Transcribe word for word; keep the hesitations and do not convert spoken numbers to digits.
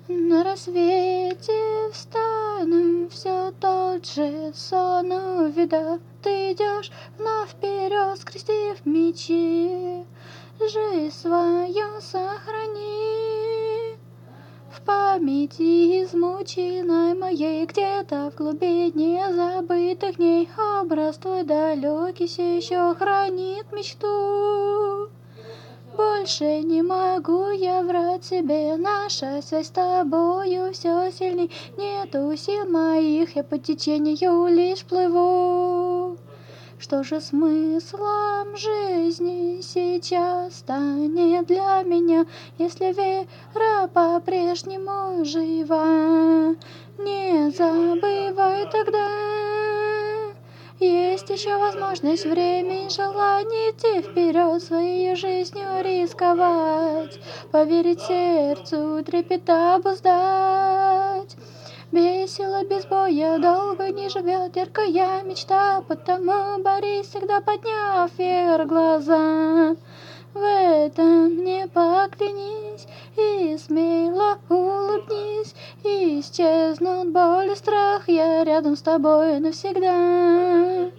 На рассвете встану, все тот же сон увидав. Ты идешь вновь вперед, скрестив мечи. Жизнь свою сохрани в памяти измученной моей. Где-то в глубине забытых дней образ твой далекий все еще хранит мечту. Больше не могу я врать себе, наша связь с тобою все сильней. Нету сил моих, я по течению лишь плыву. Что же смыслом жизни сейчас станет для меня, если вера по-прежнему жива? Не забывай тогда, есть еще возможность, время и желание идти вперед, своей жизнью рисковать, поверить сердцу, трепета обуздать. Без силы, без боя долго не живет яркая мечта, потому борись, всегда подняв вверх глаза. В этом не поклянись и смело улыбнись, исчезнут боль и страх, я рядом с тобой навсегда.